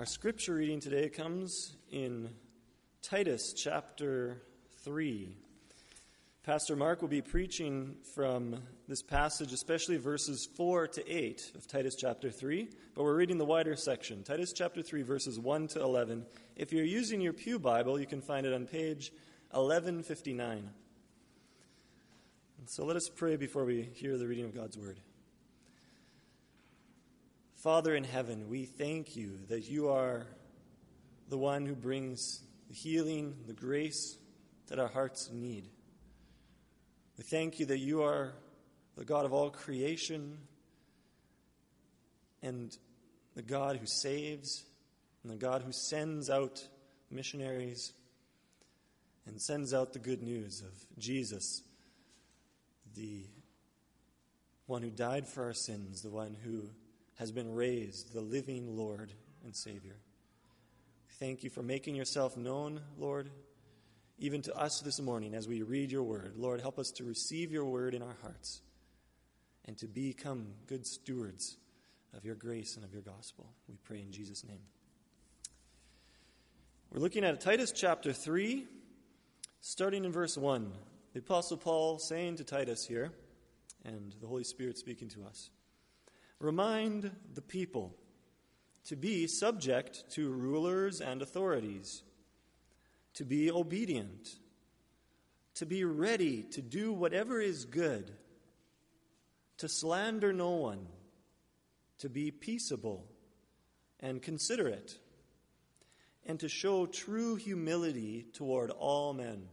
Our scripture reading today comes in Titus chapter 3. Pastor Mark will be preaching from this passage, especially verses 4 to 8 of Titus chapter 3, but we're reading the wider section, Titus chapter 3, verses 1 to 11. If you're using your Pew Bible, you can find it on page 1159. And so let us pray before we hear the reading of God's Word. Father in heaven, we thank you that you are the one who brings the healing, the grace that our hearts need. We thank you that you are the God of all creation and the God who saves and the God who sends out missionaries and sends out the good news of Jesus, the one who died for our sins, the one who has been raised, the living Lord and Savior. Thank you for making yourself known, Lord, even to us this morning as we read your word. Lord, help us to receive your word in our hearts and to become good stewards of your grace and of your gospel. We pray in Jesus' name. We're looking at Titus chapter 3, starting in verse 1. The Apostle Paul saying to Titus here, and the Holy Spirit speaking to us, remind the people to be subject to rulers and authorities, to be obedient, to be ready to do whatever is good, to slander no one, to be peaceable and considerate, and to show true humility toward all men.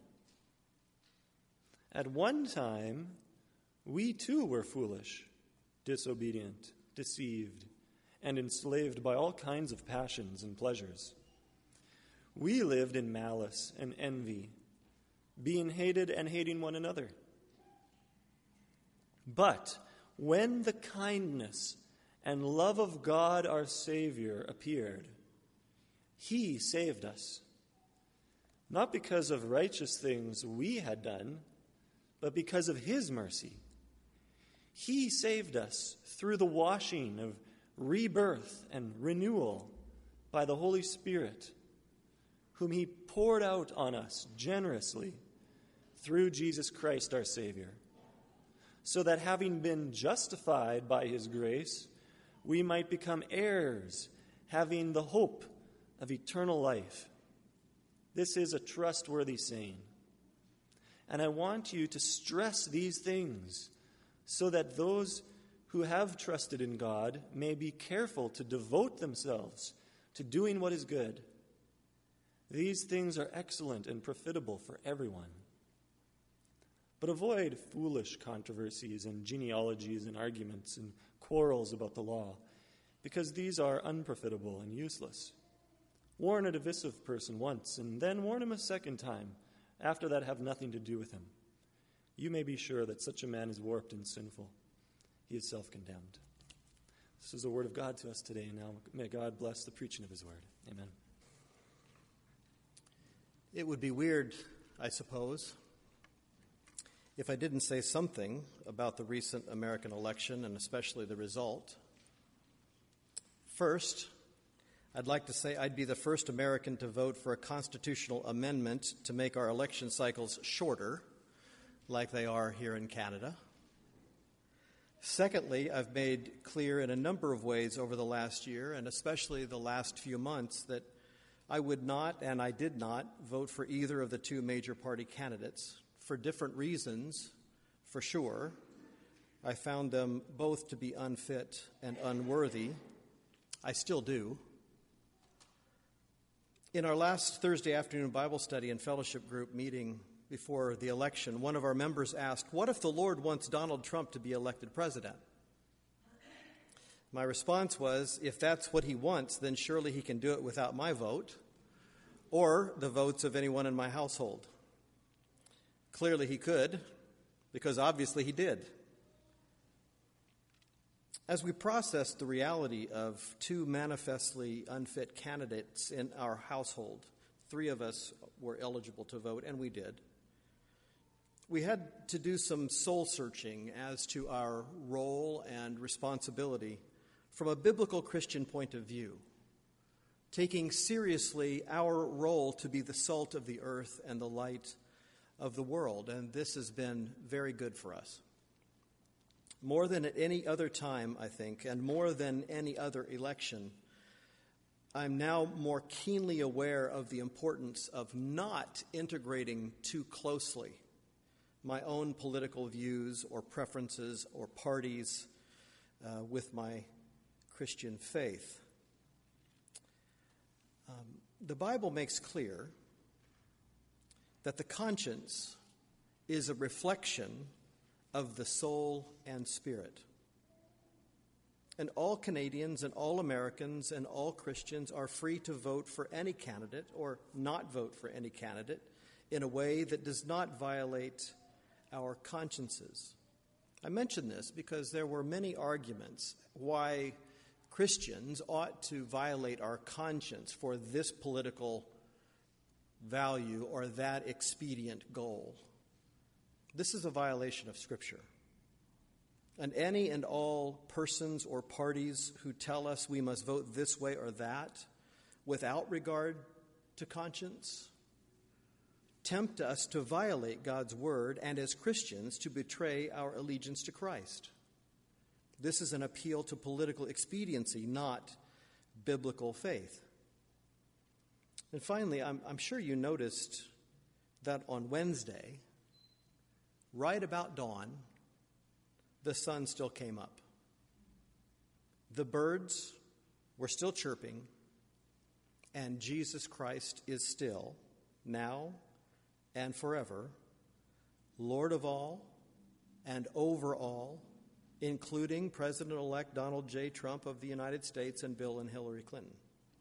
At one time, we too were foolish, disobedient, deceived, and enslaved by all kinds of passions and pleasures. We lived in malice and envy, being hated and hating one another. But when the kindness and love of God our Savior appeared, He saved us, not because of righteous things we had done, but because of His mercy. He saved us through the washing of rebirth and renewal by the Holy Spirit, whom He poured out on us generously through Jesus Christ our Savior, so that having been justified by His grace, we might become heirs, having the hope of eternal life. This is a trustworthy saying. And I want you to stress these things so that those who have trusted in God may be careful to devote themselves to doing what is good. These things are excellent and profitable for everyone. But avoid foolish controversies and genealogies and arguments and quarrels about the law, because these are unprofitable and useless. Warn a divisive person once, and then warn him a second time. After that, have nothing to do with him. You may be sure that such a man is warped and sinful. He is self-condemned. This is the word of God to us today. Now may God bless the preaching of His word. Amen. It would be weird, I suppose, if I didn't say something about the recent American election and especially the result. First, I'd like to say I'd be the first American to vote for a constitutional amendment to make our election cycles shorter, like they are here in Canada. Secondly, I've made clear in a number of ways over the last year, and especially the last few months, that I would not and I did not vote for either of the two major party candidates for different reasons, for sure. I found them both to be unfit and unworthy. I still do. In our last Thursday afternoon Bible study and fellowship group meeting before the election, one of our members asked, "What if the Lord wants Donald Trump to be elected president?" My response was, if that's what He wants, then surely He can do it without my vote or the votes of anyone in my household. Clearly He could, because obviously He did. As we processed the reality of two manifestly unfit candidates in our household, 3 of us were eligible to vote, and we did. We had to do some soul searching as to our role and responsibility from a biblical Christian point of view. taking seriously our role to be the salt of the earth and the light of the world. And this has been very good for us. More than at any other time, I think, and more than any other election, I'm now more keenly aware of the importance of not integrating too closely my own political views or preferences or parties with my Christian faith. The Bible makes clear that the conscience is a reflection of the soul and spirit. And all Canadians and all Americans and all Christians are free to vote for any candidate or not vote for any candidate in a way that does not violate our consciences. I mention this because there were many arguments why Christians ought to violate our conscience for this political value or that expedient goal. This is a violation of Scripture. And any and all persons or parties who tell us we must vote this way or that without regard to conscience tempt us to violate God's word and as Christians to betray our allegiance to Christ. This is an appeal to political expediency, not biblical faith. And finally, I'm sure you noticed that on Wednesday, right about dawn, the sun still came up. The birds were still chirping, and Jesus Christ is still, now and forever, Lord of all and over all, including President-elect Donald J. Trump of the United States and Bill and Hillary Clinton.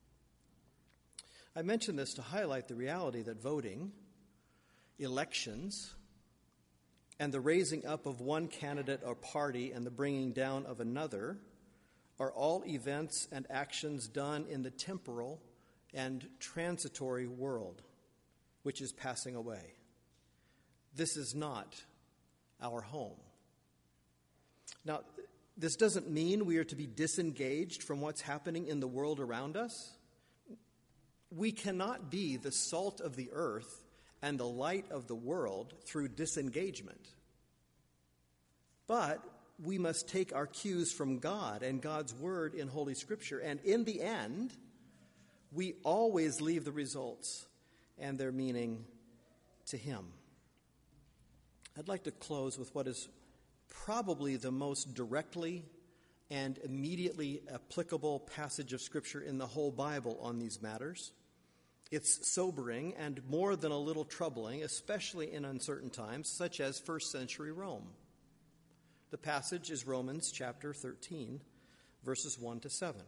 I mention this to highlight the reality that voting, elections, and the raising up of one candidate or party and the bringing down of another are all events and actions done in the temporal and transitory world, which is passing away. This is not our home. Now, this doesn't mean we are to be disengaged from what's happening in the world around us. We cannot be the salt of the earth and the light of the world through disengagement. But we must take our cues from God and God's word in Holy Scripture. And in the end, we always leave the results and their meaning to Him. I'd like to close with what is probably the most directly and immediately applicable passage of Scripture in the whole Bible on these matters. It's sobering and more than a little troubling, especially in uncertain times, such as first century Rome. The passage is Romans chapter 13, verses 1 to 7.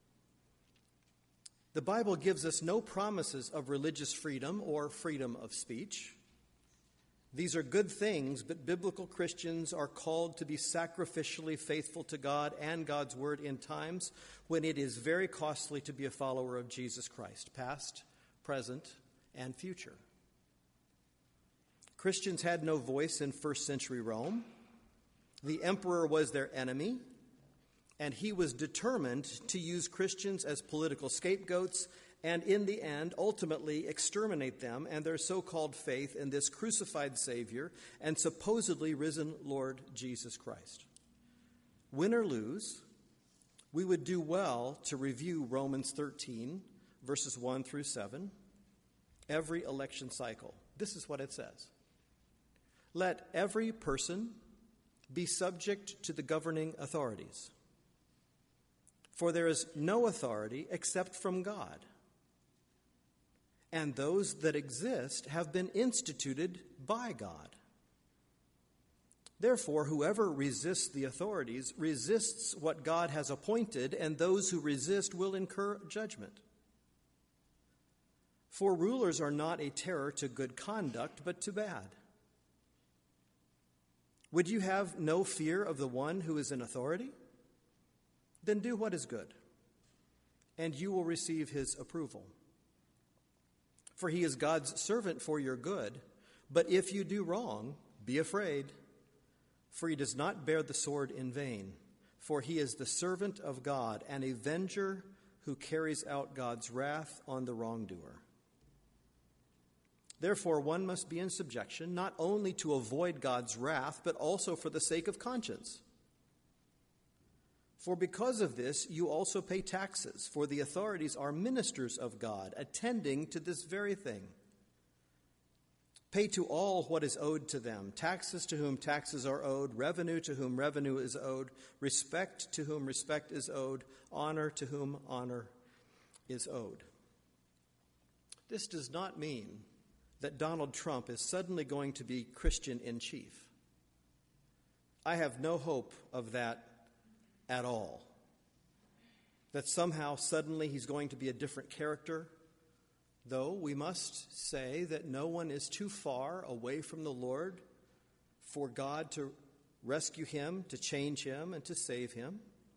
The Bible gives us no promises of religious freedom or freedom of speech. These are good things, but biblical Christians are called to be sacrificially faithful to God and God's word in times when it is very costly to be a follower of Jesus Christ, past, present, and future. Christians had no voice in first century Rome. The emperor was their enemy, and he was determined to use Christians as political scapegoats and, in the end, ultimately exterminate them and their so-called faith in this crucified Savior and supposedly risen Lord Jesus Christ. Win or lose, we would do well to review Romans 13, verses 1 through 7, every election cycle. This is what it says. Let every person be subject to the governing authorities, for there is no authority except from God, and those that exist have been instituted by God. Therefore, whoever resists the authorities resists what God has appointed, and those who resist will incur judgment. For rulers are not a terror to good conduct, but to bad. Would you have no fear of the one who is in authority? Then do what is good, and you will receive his approval. For he is God's servant for your good. But if you do wrong, be afraid, for he does not bear the sword in vain. For he is the servant of God, an avenger who carries out God's wrath on the wrongdoer. Therefore, one must be in subjection, not only to avoid God's wrath, but also for the sake of conscience. For because of this, you also pay taxes, for the authorities are ministers of God, attending to this very thing. Pay to all what is owed to them, taxes to whom taxes are owed, revenue to whom revenue is owed, respect to whom respect is owed, honor to whom honor is owed. This does not mean that Donald Trump is suddenly going to be Christian in chief. I have no hope of that at all. That somehow suddenly he's going to be a different character. Though we must say that no one is too far away from the Lord for God to rescue him, to change him, and to save him.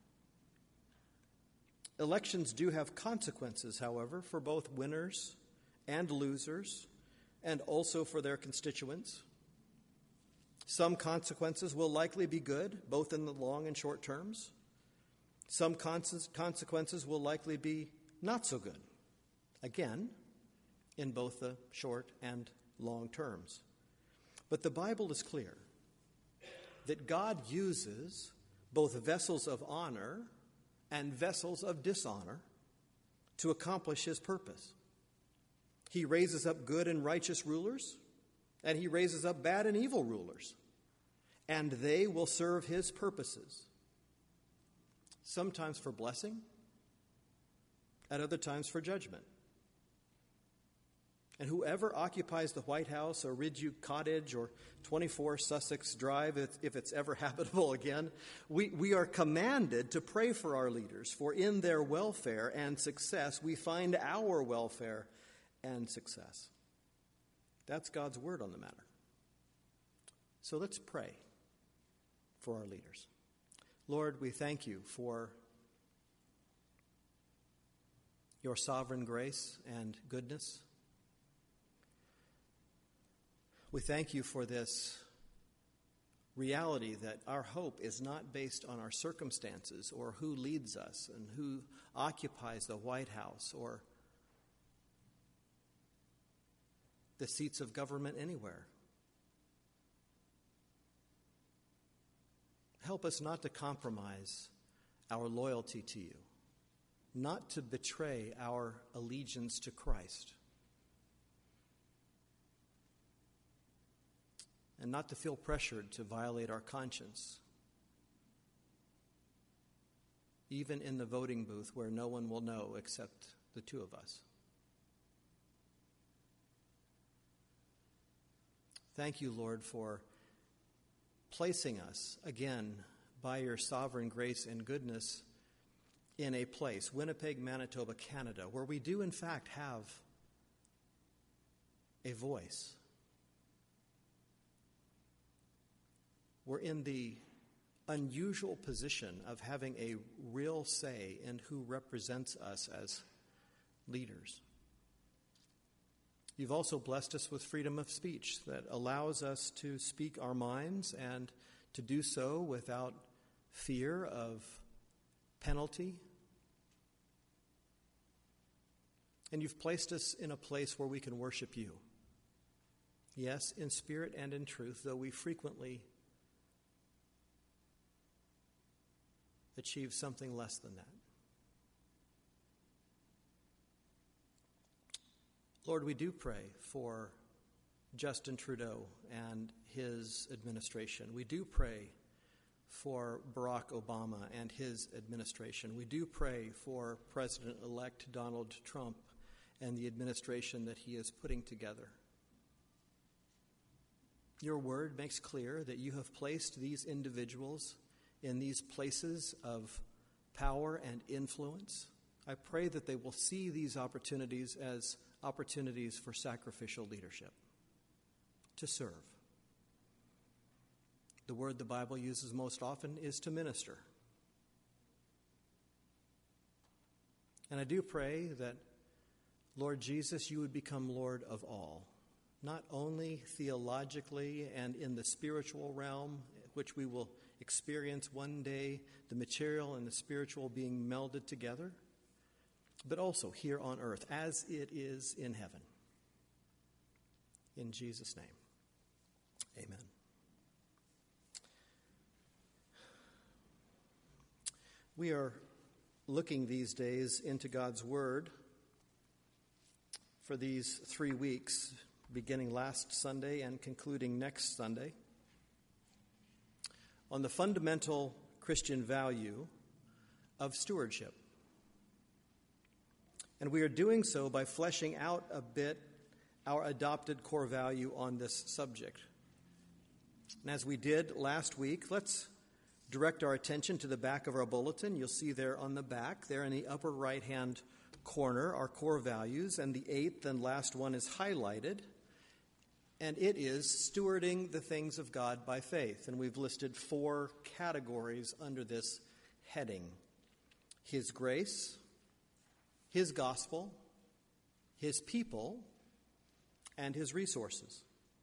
Elections do have consequences, however, for both winners and losers, and also for their constituents. Some consequences will likely be good, both in the long and short terms. Some consequences will likely be not so good, again, in both the short and long terms. But the Bible is clear that God uses both vessels of honor and vessels of dishonor to accomplish his purpose. He raises up good and righteous rulers, and he raises up bad and evil rulers, and they will serve his purposes, sometimes for blessing, at other times for judgment. And whoever occupies the White House or Ridgeview Cottage or 24 Sussex Drive, if it's ever habitable again, we are commanded to pray for our leaders, for in their welfare and success we find our welfare and success. That's God's word on the matter. So let's pray for our leaders. Lord, we thank you for your sovereign grace and goodness. We thank you for this reality that our hope is not based on our circumstances or who leads us and who occupies the White House or the seats of government anywhere. Help us not to compromise our loyalty to you, not to betray our allegiance to Christ, and not to feel pressured to violate our conscience, even in the voting booth where no one will know except the two of us. Thank you, Lord, for placing us again by your sovereign grace and goodness in a place, Winnipeg, Manitoba, Canada, where we do in fact have a voice. We're in the unusual position of having a real say in who represents us as leaders. You've also blessed us with freedom of speech that allows us to speak our minds and to do so without fear of penalty. And you've placed us in a place where we can worship you. Yes, in spirit and in truth, though we frequently achieve something less than that. Lord, we do pray for Justin Trudeau and his administration. We do pray for Barack Obama and his administration. We do pray for President-elect Donald Trump and the administration that he is putting together. Your word makes clear that you have placed these individuals in these places of power and influence. I pray that they will see these opportunities as opportunities for sacrificial leadership, to serve. The word the Bible uses most often is to minister. And I do pray that, Lord Jesus, you would become Lord of all, not only theologically and in the spiritual realm, which we will experience one day, the material and the spiritual being melded together, but also here on earth as it is in heaven. In Jesus' name, amen. We are looking these days into God's Word for these 3 weeks, beginning last Sunday and concluding next Sunday, on the fundamental Christian value of stewardship. And we are doing so by fleshing out a bit our adopted core value on this subject. And as we did last week, let's direct our attention to the back of our bulletin. You'll see there on the back, there in the upper right-hand corner, our core values, and the 8th and last one is highlighted. And it is stewarding the things of God by faith. And we've listed 4 categories under this heading: His grace, His gospel, His people, and His resources.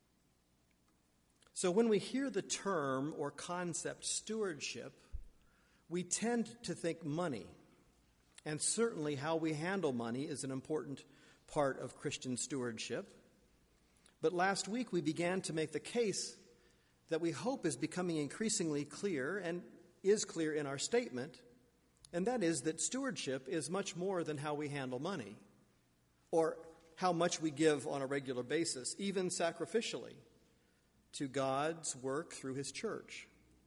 So when we hear the term or concept stewardship, we tend to think money. And certainly how we handle money is an important part of Christian stewardship. But last week we began to make the case that we hope is becoming increasingly clear and is clear in our statement, and that is that stewardship is much more than how we handle money or how much we give on a regular basis, even sacrificially, to God's work through His church.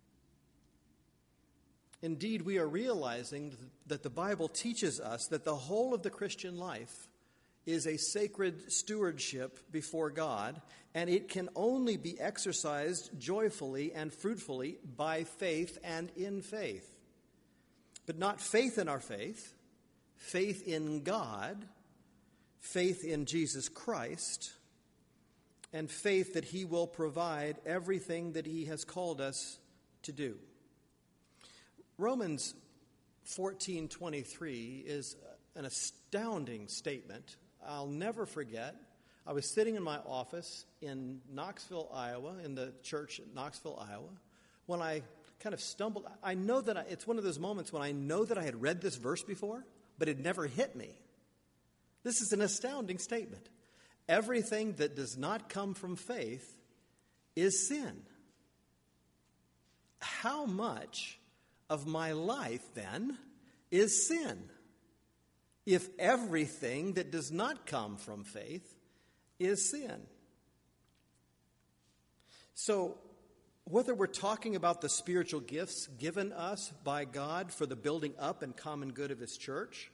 Indeed, we are realizing that the Bible teaches us that the whole of the Christian life is a sacred stewardship before God, and it can only be exercised joyfully and fruitfully by faith and in faith. But not faith in our faith, faith in God, faith in Jesus Christ, and faith that He will provide everything that He has called us to do. Romans 14:23 is an astounding statement. I'll never forget. I was sitting in my office in Knoxville, Iowa, in the church at Knoxville, Iowa, when I kind of stumbled. I know that it's one of those moments when I know that I had read this verse before, but it never hit me. This is an astounding statement. Everything that does not come from faith is sin. How much of my life, then, is sin? If everything that does not come from faith is sin. So, whether we're talking about the spiritual gifts given us by God for the building up and common good of His church,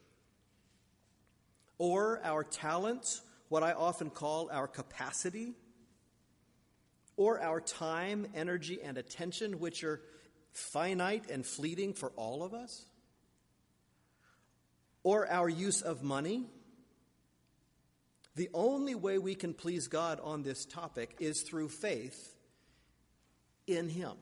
or our talents, what I often call our capacity, or our time, energy, and attention, which are finite and fleeting for all of us, or our use of money, the only way we can please God on this topic is through faith in Him.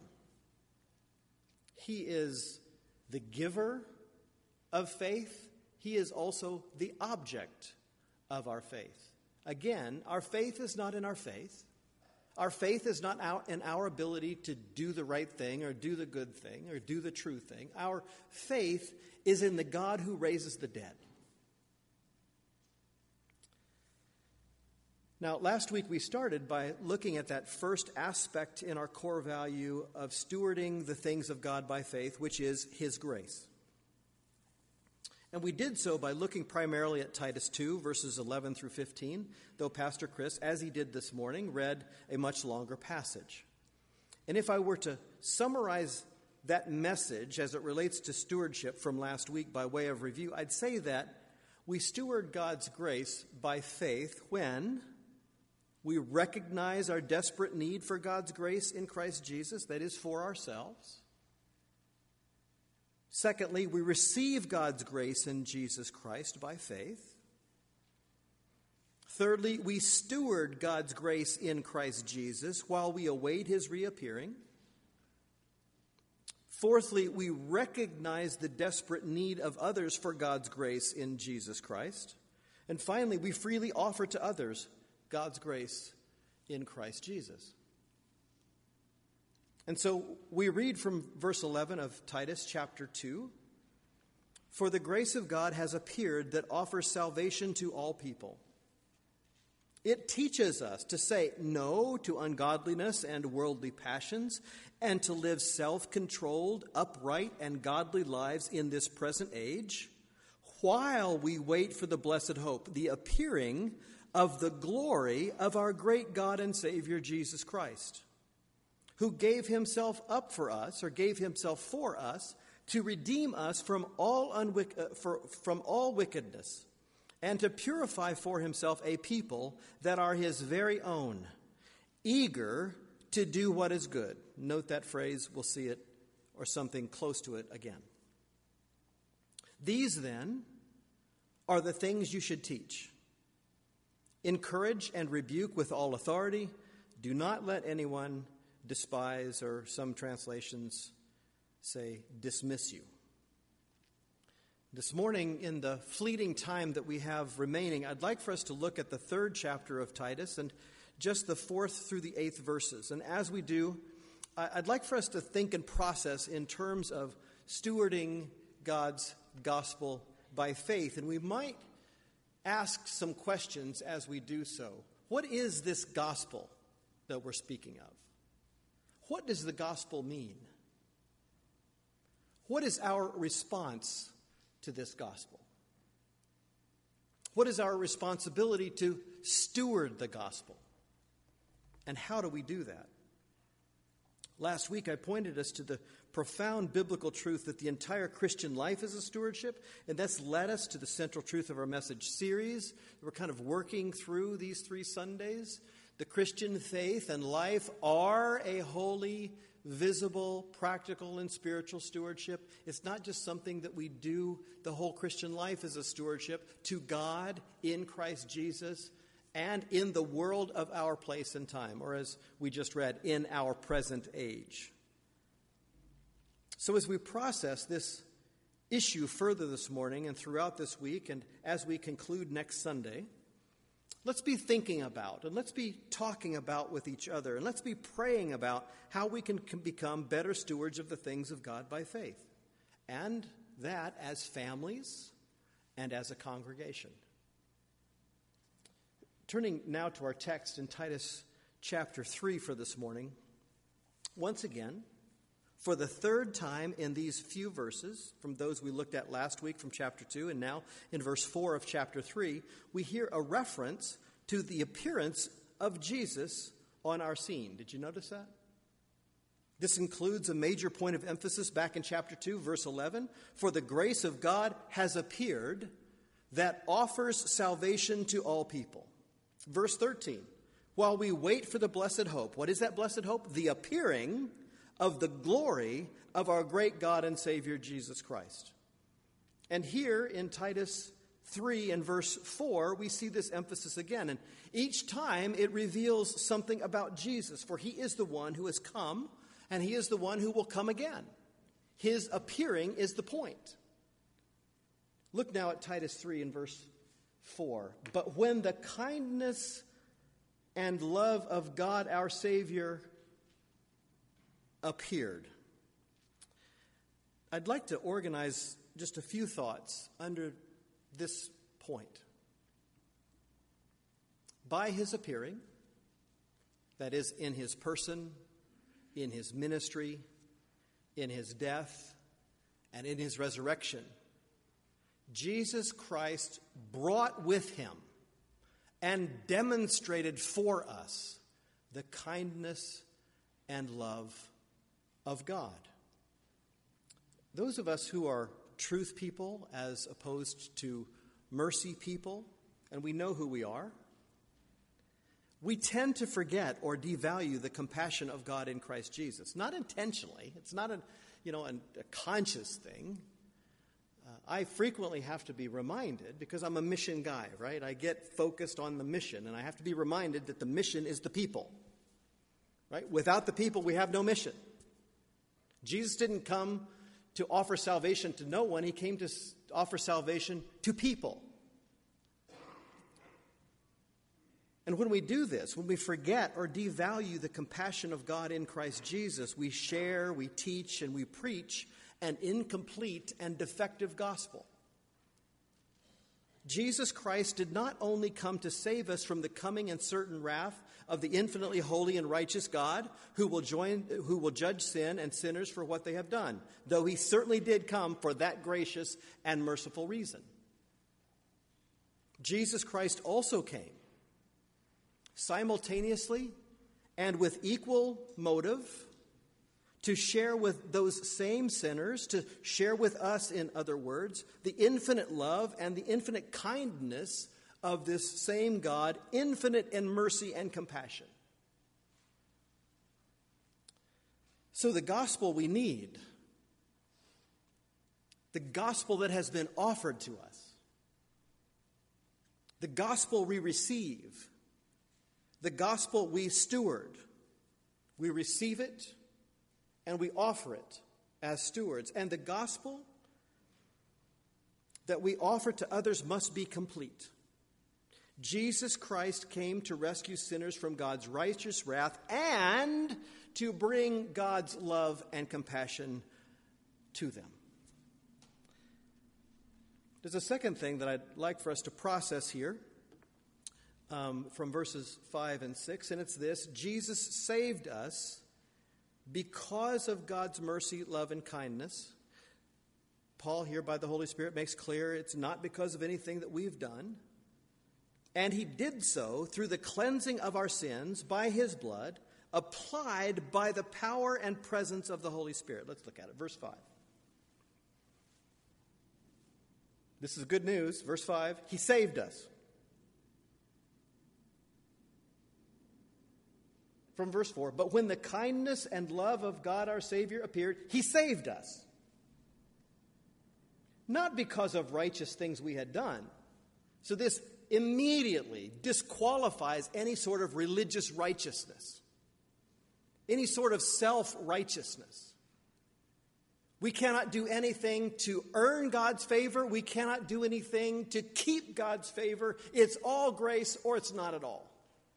He is the giver of faith. He is also the object of our faith. Again, our faith is not in our faith. Our faith is not in our ability to do the right thing or do the good thing or do the true thing. Our faith is in the God who raises the dead. Now, last week we started by looking at that first aspect in our core value of stewarding the things of God by faith, which is His grace. And we did so by looking primarily at Titus 2, verses 11 through 15, though Pastor Chris, as he did this morning, read a much longer passage. And if I were to summarize that message as it relates to stewardship from last week by way of review, I'd say that we steward God's grace by faith when we recognize our desperate need for God's grace in Christ Jesus, that is, for ourselves. Secondly, we receive God's grace in Jesus Christ by faith. Thirdly, we steward God's grace in Christ Jesus while we await His reappearing. Fourthly, we recognize the desperate need of others for God's grace in Jesus Christ. And finally, we freely offer to others God's grace in Christ Jesus. And so we read from verse 11 of Titus chapter 2. For the grace of God has appeared that offers salvation to all people. It teaches us to say no to ungodliness and worldly passions, and to live self-controlled, upright, and godly lives in this present age, while we wait for the blessed hope, the appearing of the glory of our great God and Savior Jesus Christ, who gave himself up for us, or gave himself for us, to redeem us from all wickedness, and to purify for himself a people that are his very own, eager to do what is good. Note that phrase, we'll see it, or something close to it again. These, then, are the things you should teach. Encourage and rebuke with all authority. Do not let anyone despise, or some translations say, dismiss you. This morning, in the fleeting time that we have remaining, I'd like for us to look at the 3rd chapter of Titus and just the 4th through the 8th verses. And as we do, I'd like for us to think and process in terms of stewarding God's gospel by faith. And we might ask some questions as we do so. What is this gospel that we're speaking of? What does the gospel mean? What is our response to this gospel? What is our responsibility to steward the gospel? And how do we do that? Last week I pointed us to the profound biblical truth that the entire Christian life is a stewardship, and that's led us to the central truth of our message series. We're kind of working through these 3 Sundays. The Christian faith and life are a holy, visible, practical, and spiritual stewardship. It's not just something that we do. The whole Christian life is a stewardship to God in Christ Jesus and in the world of our place and time, or as we just read, in our present age. So as we process this issue further this morning and throughout this week, and as we conclude next Sunday, let's be thinking about, and let's be talking about with each other, and let's be praying about how we can become better stewards of the things of God by faith, and that as families and as a congregation. Turning now to our text in Titus chapter 3 for this morning, once again, for the 3rd time in these few verses, from those we looked at last week from chapter 2, and now in verse 4 of chapter 3, we hear a reference to the appearance of Jesus on our scene. Did you notice that? This includes a major point of emphasis back in chapter 2, verse 11. For the grace of God has appeared that offers salvation to all people. Verse 13, while we wait for the blessed hope. What is that blessed hope? The appearing of the glory of our great God and Savior Jesus Christ. And here in Titus 3 and verse 4, we see this emphasis again. And each time it reveals something about Jesus, for he is the one who has come, and he is the one who will come again. His appearing is the point. Look now at Titus 3 and verse 4. But when the kindness and love of God our Savior appeared. I'd like to organize just a few thoughts under this point. By his appearing, that is, in his person, in his ministry, in his death, and in his resurrection, Jesus Christ brought with him and demonstrated for us the kindness and love of God. Those of us who are truth people as opposed to mercy people, and we know who we are, we tend to forget or devalue the compassion of God in Christ Jesus. Not intentionally. It's not a conscious thing. I frequently have to be reminded, because I'm a mission guy, right? I get focused on the mission, and I have to be reminded that the mission is the people, right? Without the people, we have no mission. Jesus didn't come to offer salvation to no one. He came to offer salvation to people. And when we do this, when we forget or devalue the compassion of God in Christ Jesus, we share, we teach, and we preach an incomplete and defective gospel. Jesus Christ did not only come to save us from the coming and certain wrath of the infinitely holy and righteous God who will judge sin and sinners for what they have done, though he certainly did come for that gracious and merciful reason. Jesus Christ also came simultaneously and with equal motive to share with those same sinners, to share with us, in other words, the infinite love and the infinite kindness of this same God, infinite in mercy and compassion. So the gospel we need, the gospel that has been offered to us, the gospel we receive, the gospel we steward, we receive it and we offer it as stewards. And the gospel that we offer to others must be complete. Jesus Christ came to rescue sinners from God's righteous wrath and to bring God's love and compassion to them. There's a second thing that I'd like for us to process here from verses 5 and 6, and it's this: Jesus saved us because of God's mercy, love, and kindness. Paul here, by the Holy Spirit, makes clear it's not because of anything that we've done. And he did so through the cleansing of our sins by his blood, applied by the power and presence of the Holy Spirit. Let's look at it. Verse 5. This is good news. Verse 5. He saved us. From verse 4. But when the kindness and love of God our Savior appeared, he saved us. Not because of righteous things we had done. So this immediately disqualifies any sort of religious righteousness, any sort of self-righteousness. We cannot do anything to earn God's favor. We cannot do anything to keep God's favor. It's all grace or it's not at all.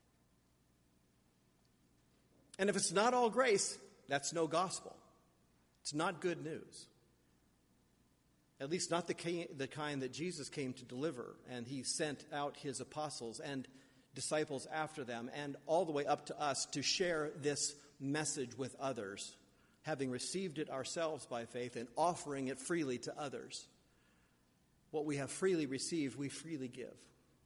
And if it's not all grace, that's no gospel. It's not good news. At least not the kind that Jesus came to deliver. And he sent out his apostles and disciples after them and all the way up to us to share this message with others, having received it ourselves by faith and offering it freely to others. What we have freely received, we freely give.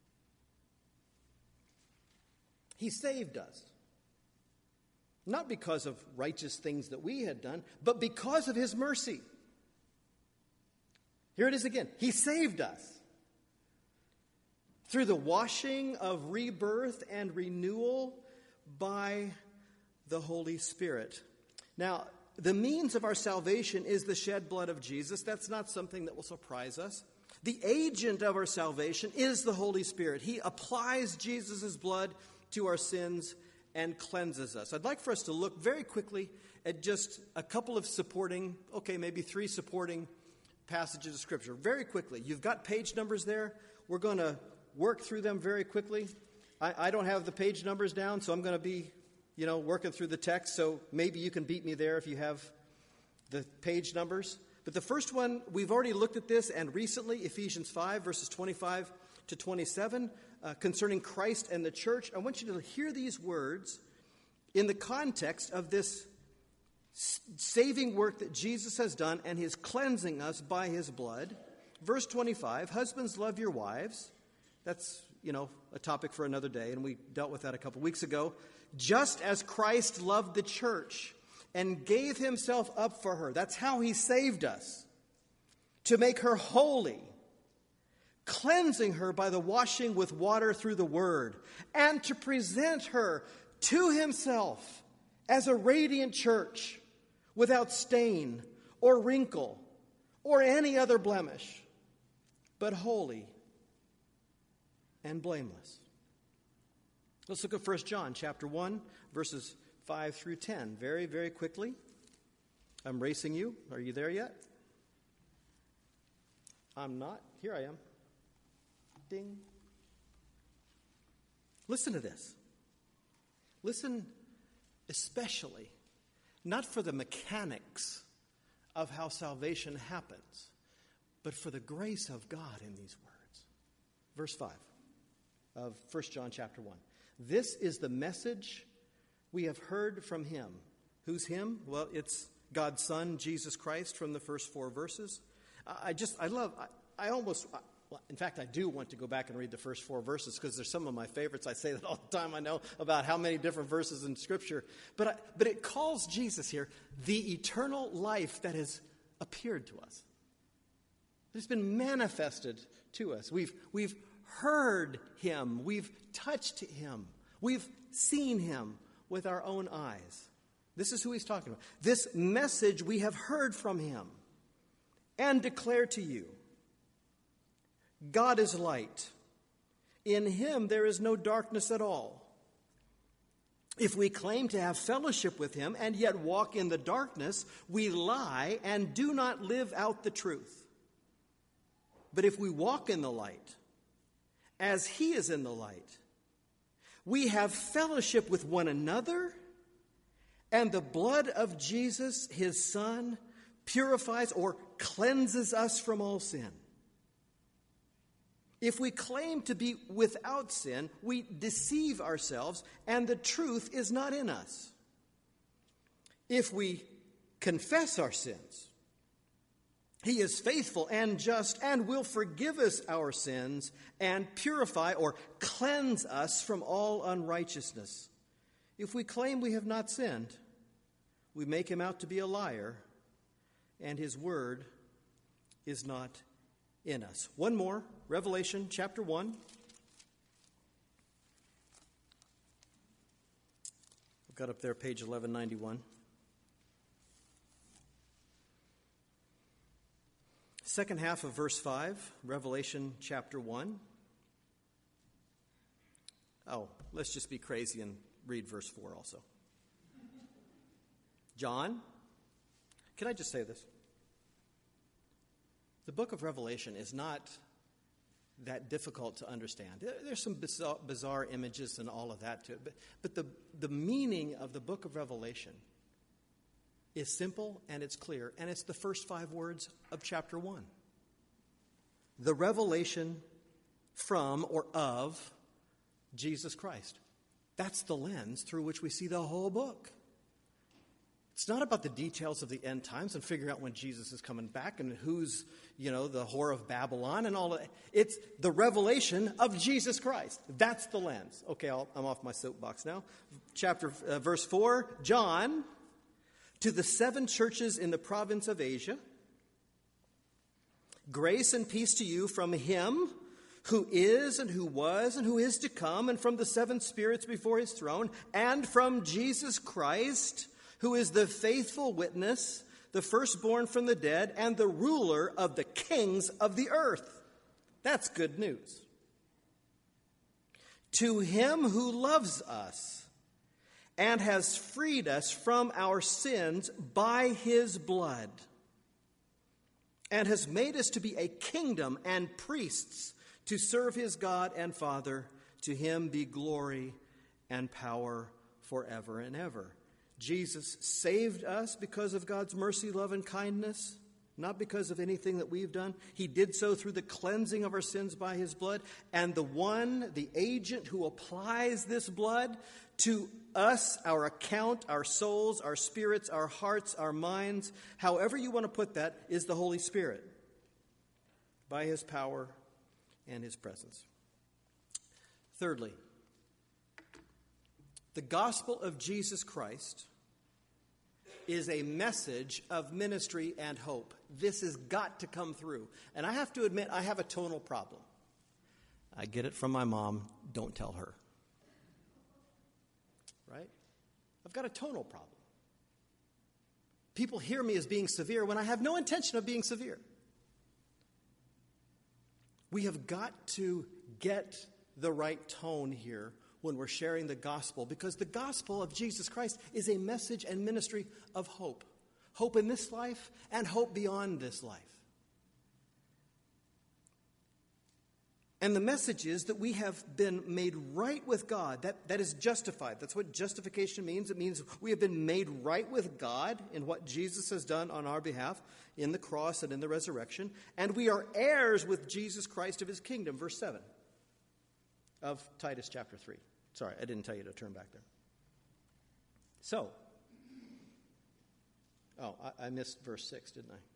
He saved us. Not because of righteous things that we had done, but because of his mercy. Here it is again. He saved us through the washing of rebirth and renewal by the Holy Spirit. Now, the means of our salvation is the shed blood of Jesus. That's not something that will surprise us. The agent of our salvation is the Holy Spirit. He applies Jesus' blood to our sins and cleanses us. I'd like for us to look very quickly at just a couple of supporting, maybe 3 supporting passages of Scripture. Very quickly. You've got page numbers there. We're going to work through them very quickly. I don't have the page numbers down, so I'm going to be, working through the text. So maybe you can beat me there if you have the page numbers. But the first one, we've already looked at this, and recently, Ephesians 5, verses 25 to 27, concerning Christ and the church. I want you to hear these words in the context of this saving work that Jesus has done and his cleansing us by his blood. Verse 25, husbands, love your wives. That's, a topic for another day, and we dealt with that a couple weeks ago. Just as Christ loved the church and gave himself up for her. That's how he saved us. To make her holy, cleansing her by the washing with water through the word, and to present her to himself as a radiant church, without stain or wrinkle or any other blemish, but holy and blameless. Let's look at 1 John chapter 1, verses 5 through 10. Very, very quickly. I'm racing you. Are you there yet? I'm not. Here I am. Ding. Listen to this. Listen especially, not for the mechanics of how salvation happens, but for the grace of God in these words. Verse 5 of 1 John chapter 1. This is the message we have heard from him. Who's him? Well, it's God's Son, Jesus Christ, from the first 4 verses. In fact, I do want to go back and read the first 4 verses because they're some of my favorites. I say that all the time. I know about how many different verses in Scripture. But it calls Jesus here the eternal life that has appeared to us. It's been manifested to us. We've heard him. We've touched him. We've seen him with our own eyes. This is who he's talking about. This message we have heard from him and declare to you. God is light. In him there is no darkness at all. If we claim to have fellowship with him and yet walk in the darkness, we lie and do not live out the truth. But if we walk in the light, as he is in the light, we have fellowship with one another, and the blood of Jesus, his Son, purifies or cleanses us from all sin. If we claim to be without sin, we deceive ourselves, and the truth is not in us. If we confess our sins, he is faithful and just and will forgive us our sins and purify or cleanse us from all unrighteousness. If we claim we have not sinned, we make him out to be a liar, and his word is not in us. One more, Revelation chapter 1. I've got up there page 1191. Second half of verse 5, Revelation chapter 1. Oh, let's just be crazy and read verse 4 also. John, can I just say this? The book of Revelation is not that difficult to understand. There's some bizarre images and all of that to it, but the meaning of the book of Revelation is simple and it's clear, and it's the first 5 words of chapter 1. The revelation from or of Jesus Christ. That's the lens through which we see the whole book. It's not about the details of the end times and figuring out when Jesus is coming back and who's, the whore of Babylon and all of that. It's the revelation of Jesus Christ. That's the lens. Okay, I'm off my soapbox now. Verse 4, John, to the 7 churches in the province of Asia, grace and peace to you from him who is and who was and who is to come, and from the 7 spirits before his throne, and from Jesus Christ, who is the faithful witness, the firstborn from the dead, and the ruler of the kings of the earth. That's good news. To him who loves us and has freed us from our sins by his blood, and has made us to be a kingdom and priests to serve his God and Father. To him be glory and power forever and ever. Jesus saved us because of God's mercy, love, and kindness, not because of anything that we've done. He did so through the cleansing of our sins by his blood. And the agent who applies this blood to us, our account, our souls, our spirits, our hearts, our minds, however you want to put that, is the Holy Spirit by his power and his presence. Thirdly, the gospel of Jesus Christ is a message of ministry and hope. This has got to come through. And I have to admit, I have a tonal problem. I get it from my mom. Don't tell her. Right? I've got a tonal problem. People hear me as being severe when I have no intention of being severe. We have got to get the right tone here when we're sharing the gospel, because the gospel of Jesus Christ is a message and ministry of hope. Hope in this life and hope beyond this life. And the message is that we have been made right with God. That is justified. That's what justification means. It means we have been made right with God in what Jesus has done on our behalf in the cross and in the resurrection. And we are heirs with Jesus Christ of his kingdom, verse 7 of Titus chapter 3. Sorry, I didn't tell you to turn back there. So, I missed verse 6, didn't I?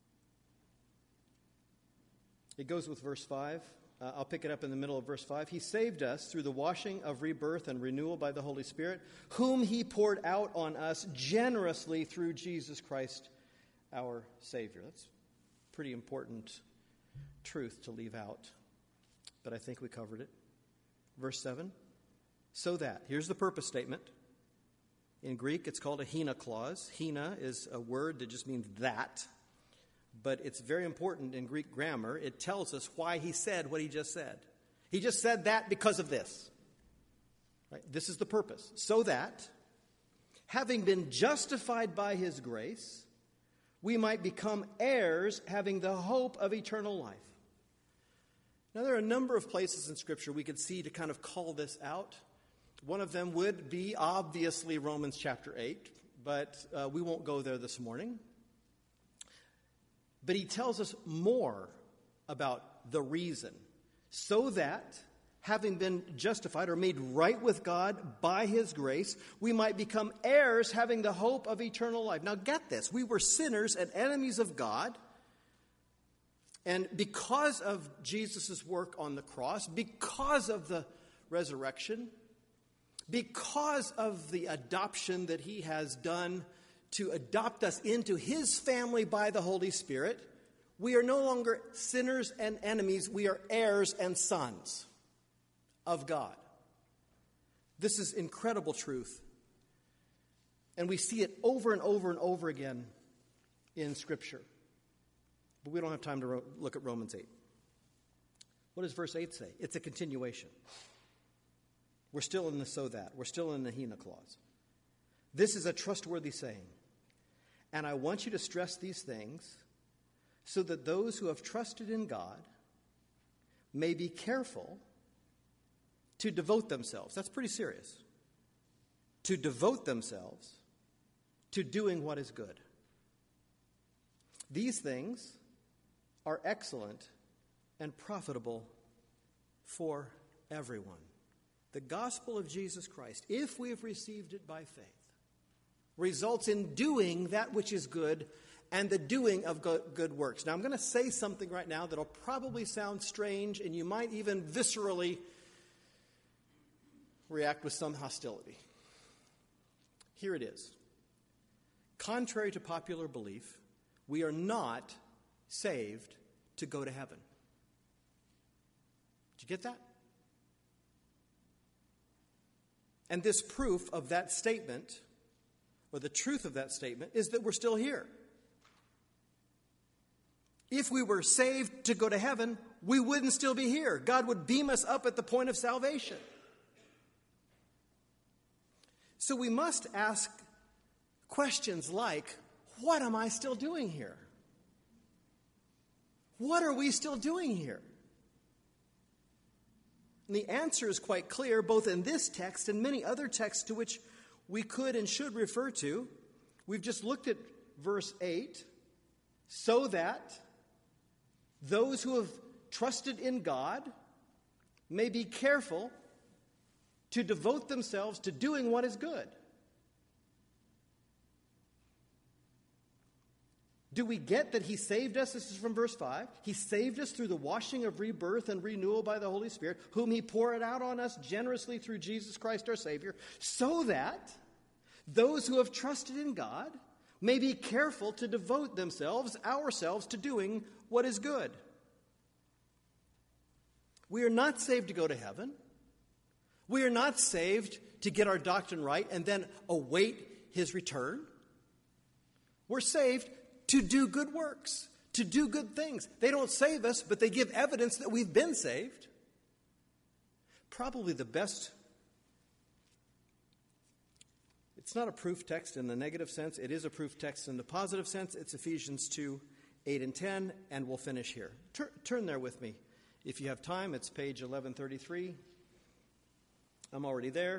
It goes with verse 5. I'll pick it up in the middle of verse 5. He saved us through the washing of rebirth and renewal by the Holy Spirit, whom he poured out on us generously through Jesus Christ, our Savior. That's a pretty important truth to leave out, but I think we covered it. Verse 7, so that, here's the purpose statement. In Greek, it's called a hina clause. Hina is a word that just means that. But it's very important in Greek grammar. It tells us why he said what he just said. He just said that because of this. Right? This is the purpose. So that, having been justified by his grace, we might become heirs, having the hope of eternal life. Now, there are a number of places in Scripture we could see to kind of call this out. One of them would be obviously Romans chapter 8, but we won't go there this morning. But he tells us more about the reason. So that, having been justified or made right with God by his grace, we might become heirs having the hope of eternal life. Now get this. We were sinners and enemies of God. And because of Jesus' work on the cross, because of the resurrection, because of the adoption that he has done to adopt us into his family by the Holy Spirit, we are no longer sinners and enemies. We are heirs and sons of God. This is incredible truth. And we see it over and over and over again in Scripture. But we don't have time to look at Romans 8. What does verse 8 say? It's a continuation. We're still in the so that. We're still in the hina clause. This is a trustworthy saying. And I want you to stress these things so that those who have trusted in God may be careful to devote themselves. That's pretty serious. To devote themselves to doing what is good. These things are excellent and profitable for everyone. The gospel of Jesus Christ, if we have received it by faith, results in doing that which is good and the doing of good works. Now, I'm going to say something right now that'll probably sound strange, and you might even viscerally react with some hostility. Here it is. Contrary to popular belief, we are not saved to go to heaven. Did you get that? And this proof of that statement, or the truth of that statement, is that we're still here. If we were saved to go to heaven, we wouldn't still be here. God would beam us up at the point of salvation. So we must ask questions like, what am I still doing here? What are we still doing here? And the answer is quite clear, both in this text and many other texts to which we could and should refer to. We've just looked at verse 8. So that those who have trusted in God may be careful to devote themselves to doing what is good. Do we get that he saved us? This is from verse 5. He saved us through the washing of rebirth and renewal by the Holy Spirit, whom he poured out on us generously through Jesus Christ our Savior, so that those who have trusted in God may be careful to devote ourselves to doing what is good. We are not saved to go to heaven. We are not saved to get our doctrine right and then await his return. We're saved to do good works, to do good things. They don't save us, but they give evidence that we've been saved. Probably the best. It's not a proof text in the negative sense. It is a proof text in the positive sense. It's Ephesians 2, 8 and 10, and we'll finish here. Turn there with me If you have time, it's page 1133. I'm already there.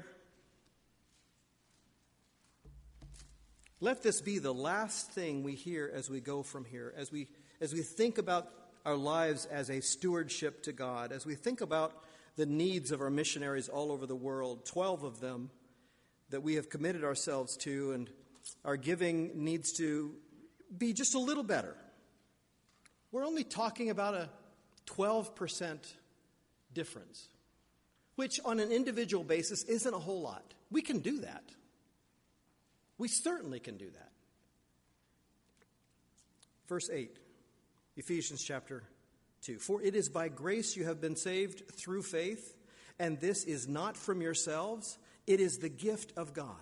Let this be the last thing we hear as we go from here, as we think about our lives as a stewardship to God, as we think about the needs of our missionaries all over the world, 12 of them that we have committed ourselves to, and our giving needs to be just a little better. We're only talking about a 12% difference, which on an individual basis isn't a whole lot. We can do that. We certainly can do that. Verse 8, Ephesians chapter 2. For it is by grace you have been saved through faith, and this is not from yourselves, it is the gift of God.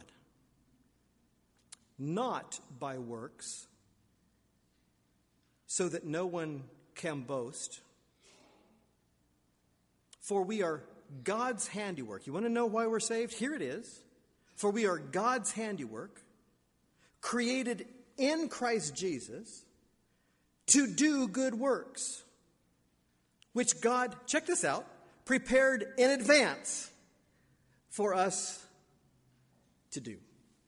Not by works, so that no one can boast. For we are God's handiwork. You want to know why we're saved? Here it is. For we are God's handiwork, created in Christ Jesus to do good works, which God, check this out, prepared in advance for us to do.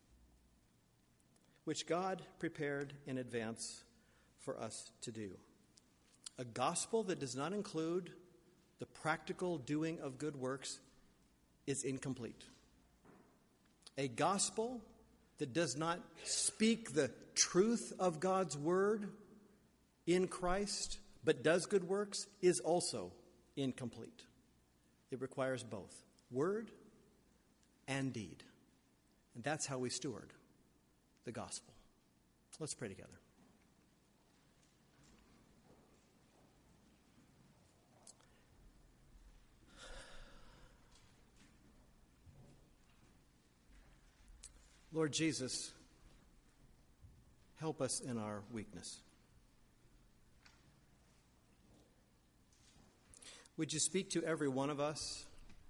Which God prepared in advance for us to do. A gospel that does not include the practical doing of good works is incomplete. A gospel that does not speak the truth of God's word in Christ, but does good works, is also incomplete. It requires both word and deed. And that's how we steward the gospel. Let's pray together. Lord Jesus, help us in our weakness. Would you speak to every one of us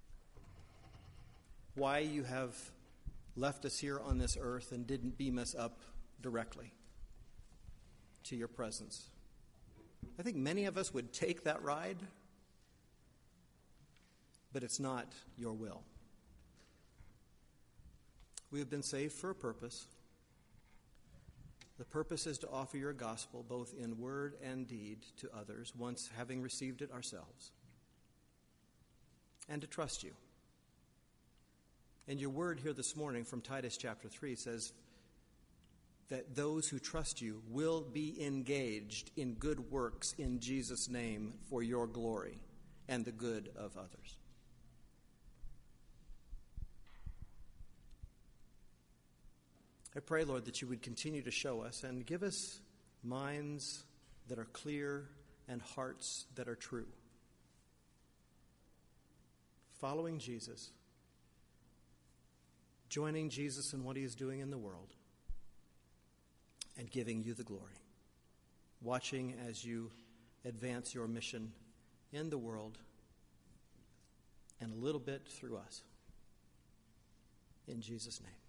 why you have left us here on this earth and didn't beam us up directly to your presence? I think many of us would take that ride, but it's not your will. We have been saved for a purpose. The purpose is to offer your gospel both in word and deed to others, once having received it ourselves, and to trust you. And your word here this morning from Titus chapter 3 says that those who trust you will be engaged in good works in Jesus' name for your glory and the good of others. I pray, Lord, that you would continue to show us and give us minds that are clear and hearts that are true. Following Jesus, joining Jesus in what he is doing in the world, and giving you the glory. Watching as you advance your mission in the world and a little bit through us. In Jesus' name.